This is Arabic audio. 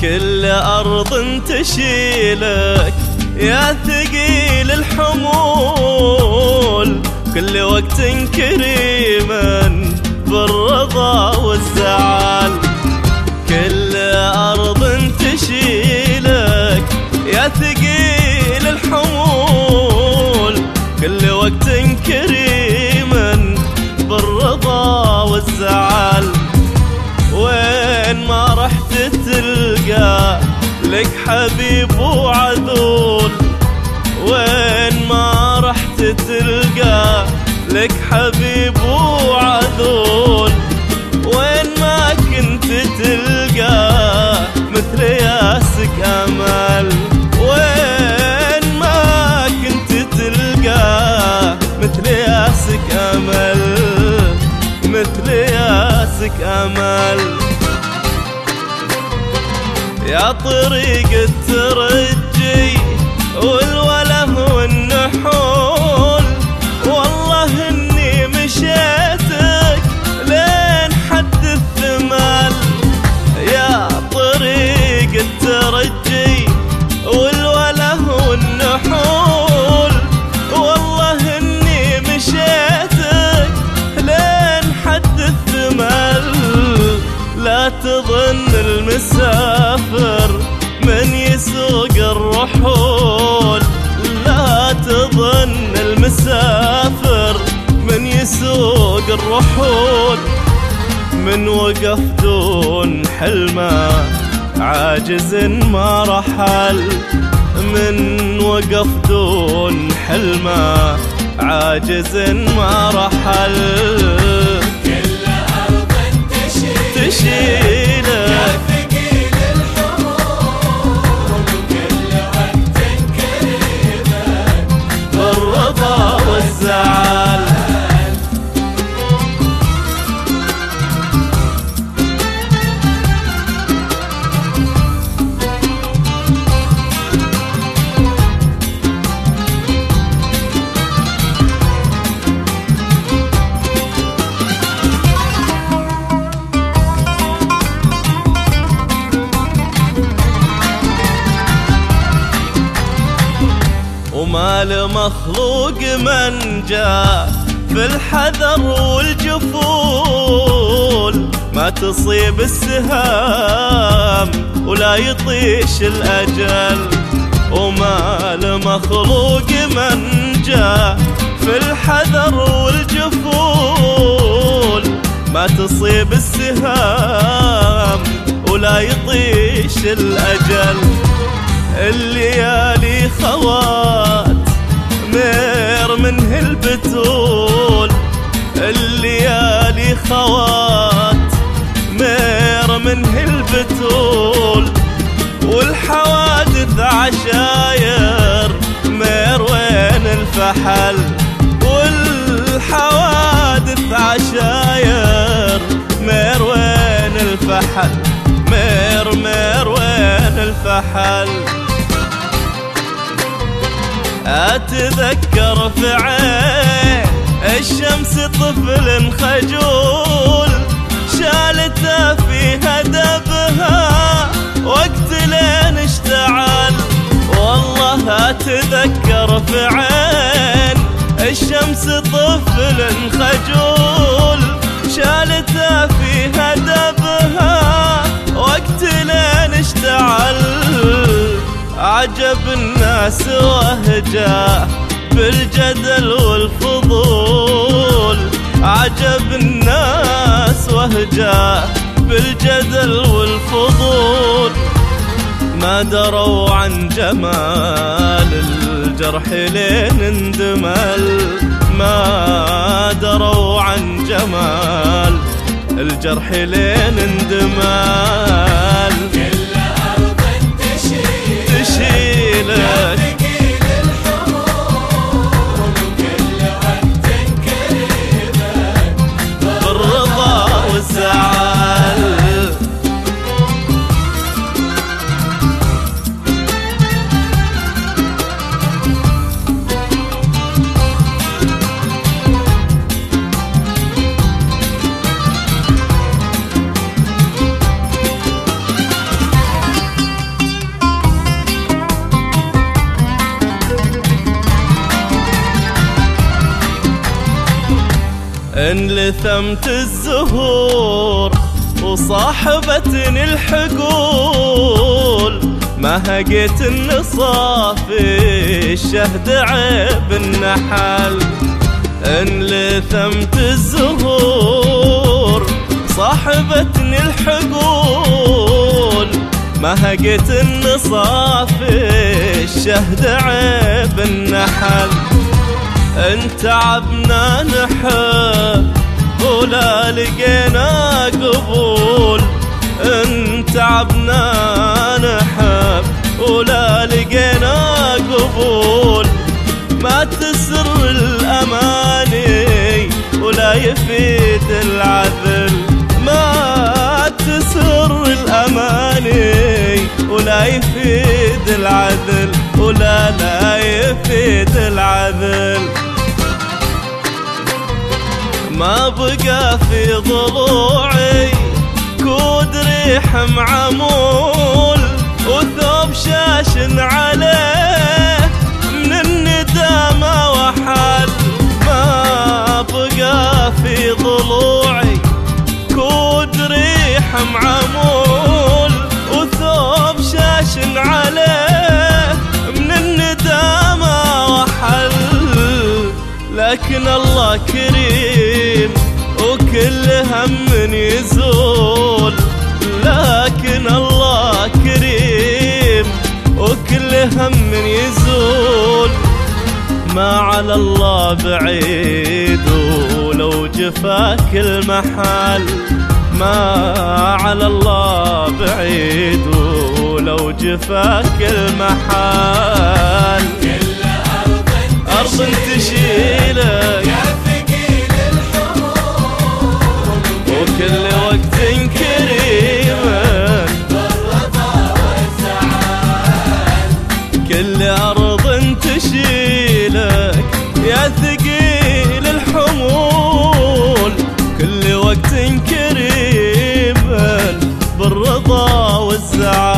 كل أرض تشيلك يا ثقيل الحمول، كل وقت كريما بالرضا والزعل. كل أرض تشيلك يا ثقيل الحمول، كل وقت كريما بالرضا والزعل. وين ما رحت تلقى لك حبيب وعذول، وين ما رحت تلقى لك حبيب وعذول. وين ما كنت تلقى مثل ياسك أمل، وين ما كنت تلقى مثل ياسك أمل، مثل ياسك أمل. يا طريق الترجي والوله والنحول، والله إني مشيتك لين حد الثمل. يا طريق الترجي والوله والنحول، والله إني مشيتك لين حد الثمل. لا تظن المسافر من يسوق الرحول، لا تظن المسافر من يسوق الرحول. من وقف دون حلمه عاجز ما رحل، من وقف دون حلمه عاجز ما رحل. تشيلك يا ثقيل الحمول، وكل وقت كريمك بالرضا والزعل. وما لمخلوق من جاء في الحذر والجفول، ما تصيب السهام ولا يطيش الأجل. وما لمخلوق من جاء في الحذر والجفول، ما تصيب السهام ولا يطيش الأجل. الليالي خوات مير منه البتول، الليالي خوات مير منه البتول. والحوادث عشاير مير وين الفحل، والحوادث عشاير مير وين الفحل، مير مير وين الفحل. أتذكر في عين الشمس طفل خجول، شالته في هدبها وقت لين اشتعل. والله أتذكر في عين الشمس طفل خجول، شالته في هدبها وقت لين اشتعل. عجب الناس وهجاه بالجدل والفضول، عجب الناس وهجاه بالجدل والفضول. ما دروا عن جمال الجرح لين اندمل، ما دروا عن جمال الجرح لين اندمل. تشيلك بالرضا والزعل. إن لثمت الزهور وصاحبتني الحقول، ما هقيت النصاف الشهد عيب النحل. إن لثمت الزهور صاحبتني الحقول، ما هقيت النصاف الشهد عيب النحل. إن تعبنا نحب ولا لقينا قبول، إن تعبنا نحب ولا لقينا قبول، ما تسر الأماني ولا يفيد العذل. ما تسر الأماني ولا يفيد العذل، ولا لا يفيد العذل. ما بقى في ضلوعي كود ريح معمول، وثوب شاشن عليه من الندامة وحل. ما بقى في ضلوعي كود ريح معمول، وثوب شاشن عليه من الندامة وحل. لكن الله كريم وكل هم يزول، لكن الله كريم وكل هم يزول. ما على الله بعيد ولو جفاك المحل، ما على الله بعيد ولو جفاك المحل. أرض تشيلك يا ثقيل الحمول، وكل وقت كريمة بالرضا والسعاد. كل أرض تشيلك يا ثقيل الحمول، كل وقت كريمة بالرضا والسعاد.